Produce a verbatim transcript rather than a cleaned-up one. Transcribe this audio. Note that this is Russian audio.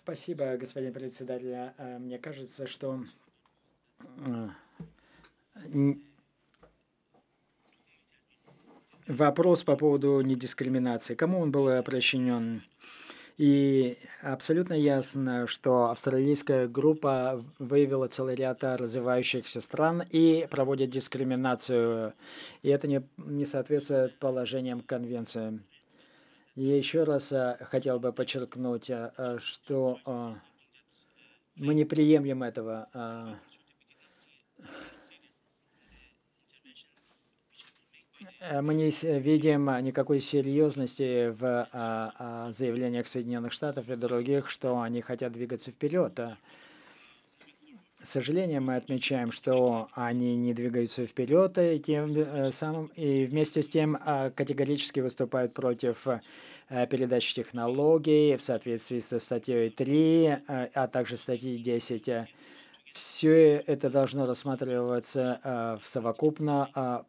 Спасибо, господин председатель. А, Мне кажется, что а, н- вопрос по поводу недискриминации, кому он был обращен? И абсолютно ясно, что австралийская группа выявила целый ряд а, развивающихся стран и проводит дискриминацию. И это не, не соответствует положениям конвенции. И еще раз а, хотел бы подчеркнуть, а, а, что а, мы не приемлем этого. а, Э, Мы не с- видим а, никакой серьезности в а, а, заявлениях Соединенных Штатов и других, что они хотят двигаться вперед. А, С сожалением мы отмечаем, что они не двигаются вперед, и тем э, самым и вместе с тем а, категорически выступают против э, передачи технологий в соответствии со статьей три, а а также статьей десять. Все это должно рассматриваться а, в совокупно, а,